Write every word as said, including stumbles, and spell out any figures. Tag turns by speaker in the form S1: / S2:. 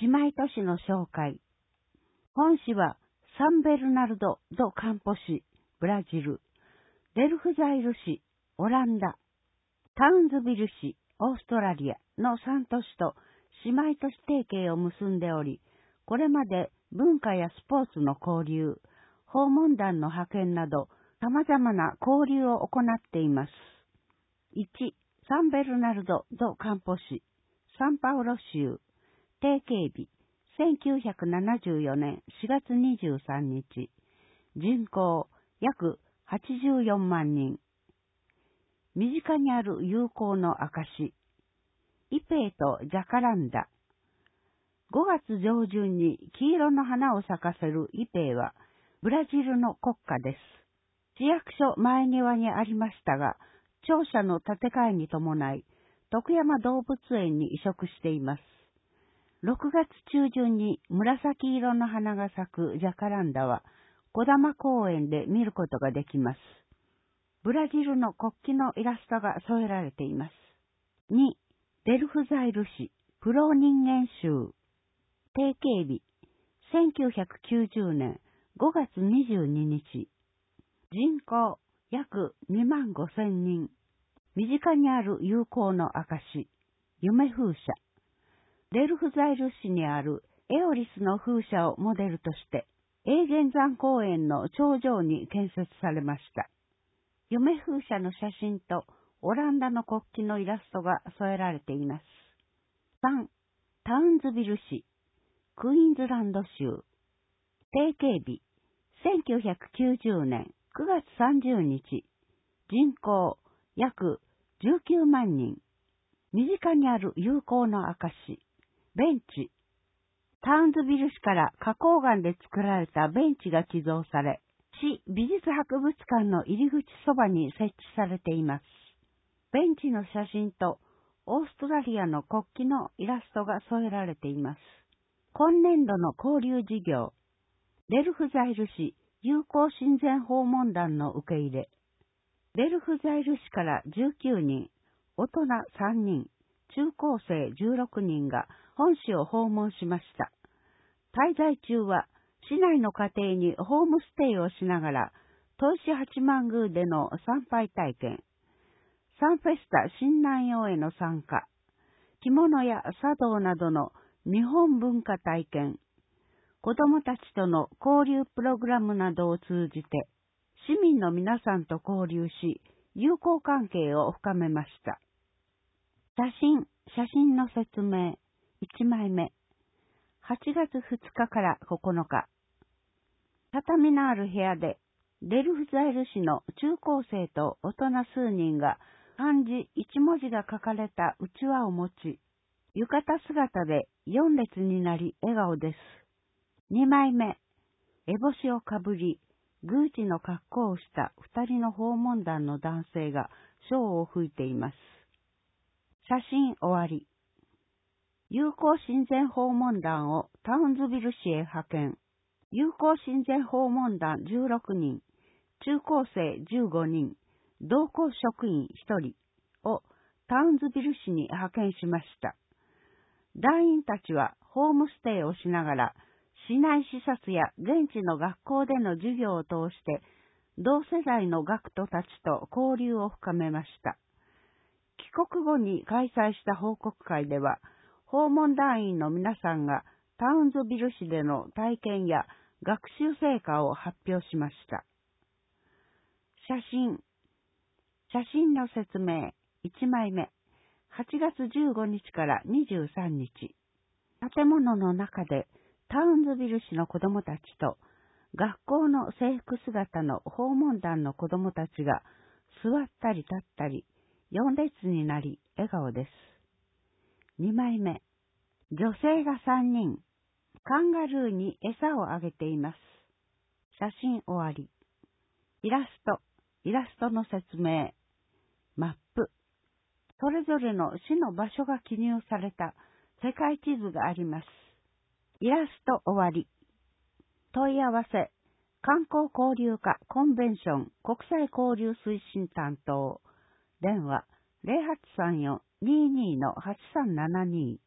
S1: 姉妹都市の紹介。本市はサンベルナルド・ド・カンポ市、ブラジル、デルフザイル市、オランダ、タウンズビル市、オーストラリアのさん都市と姉妹都市提携を結んでおり、これまで文化やスポーツの交流、訪問団の派遣など様々な交流を行っています。いち. サンベルナルド・ド・カンポ市、サンパウロ州、提携日、せんきゅうひゃくななじゅうよねんしがつにじゅうさんにち、人口約はちじゅうよんまんにん。身近にある友好の証、イペイとジャカランダ。ごがつ上旬に黄色の花を咲かせるイペイは、ブラジルの国花です。市役所前庭にありましたが、庁舎の建て替えに伴い、徳山動物園に移植しています。ろくがつ中旬に紫色の花が咲くジャカランダは、小玉公園で見ることができます。ブラジルの国旗のイラストが添えられています。に. デルフザイル市、プロ人間州。提携日、せんきゅうひゃくきゅうじゅうねんごがつにじゅうににち。人口約にまんごせんにん。身近にある友好の証、夢風車。デルフザイル市にあるエオリスの風車をモデルとして、エーゲン山公園の頂上に建設されました。夢風車の写真とオランダの国旗のイラストが添えられています。さん. タウンズビル市、クイーンズランド州。提携日、せんきゅうひゃくきゅうじゅうねんくがつさんじゅうにち。人口約じゅうきゅうまんにん。身近にある友好の証、ベンチ。タウンズビル市から花崗岩で作られたベンチが寄贈され、市美術博物館の入り口そばに設置されています。ベンチの写真とオーストラリアの国旗のイラストが添えられています。今年度の交流事業、デルフザイル市友好親善訪問団の受け入れ。デルフザイル市からじゅうきゅうにん、大人さんにん、中高生じゅうろくにんが本市を訪問しました。滞在中は市内の家庭にホームステイをしながら、東市八幡宮での参拝体験、サンフェスタ新南洋への参加、着物や茶道などの日本文化体験、子どもたちとの交流プログラムなどを通じて、市民の皆さんと交流し、友好関係を深めました。写真、写真の説明、いちまいめ。はちがつふつかからここのか。畳のある部屋で、デルフザイル市の中高生と大人数人が漢字一文字が書かれたうちわを持ち、浴衣姿で四列になり笑顔です。にまいめ。烏帽子をかぶり、宮司の格好をした二人の訪問団の男性がショーを吹いています。写真終わり。友好親善訪問団をタウンズビル市へ派遣。友好親善訪問団じゅうろくにん、中高生じゅうごにん、同行職員ひとりをタウンズビル市に派遣しました。団員たちはホームステイをしながら、市内視察や現地の学校での授業を通して、同世代の学徒たちと交流を深めました。帰国後に開催した報告会では、訪問団員の皆さんがタウンズビル市での体験や学習成果を発表しました。写真。写真の説明。いちまいめ。はちがつじゅうごにちからにじゅうさんにち。建物の中でタウンズビル市の子どもたちと学校の制服姿の訪問団の子どもたちが座ったり立ったり四列になり笑顔です。にまいめ。女性がさんにん、カンガルーに餌をあげています。写真終わり。イラスト、イラストの説明。マップ。それぞれの市の場所が記入された世界地図があります。イラスト終わり。問い合わせ。観光交流課コンベンション国際交流推進担当。電話ゼロはちさんよん にーにー はちさんななに